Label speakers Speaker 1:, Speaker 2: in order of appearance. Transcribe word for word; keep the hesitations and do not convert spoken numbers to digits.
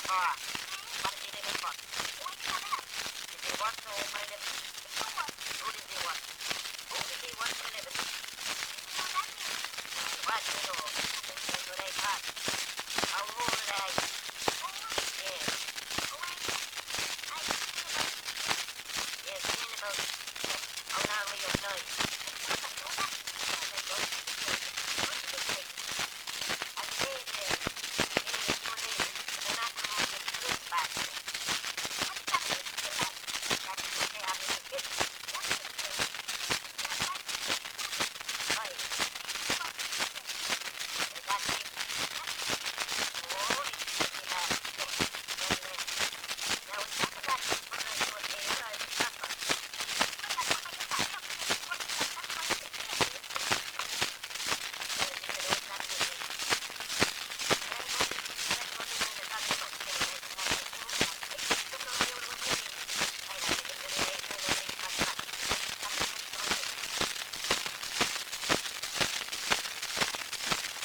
Speaker 1: pa. Para did they make what? Did they want to open it? Who did they want? Who did they want to live in? What you know? Since they do they cut.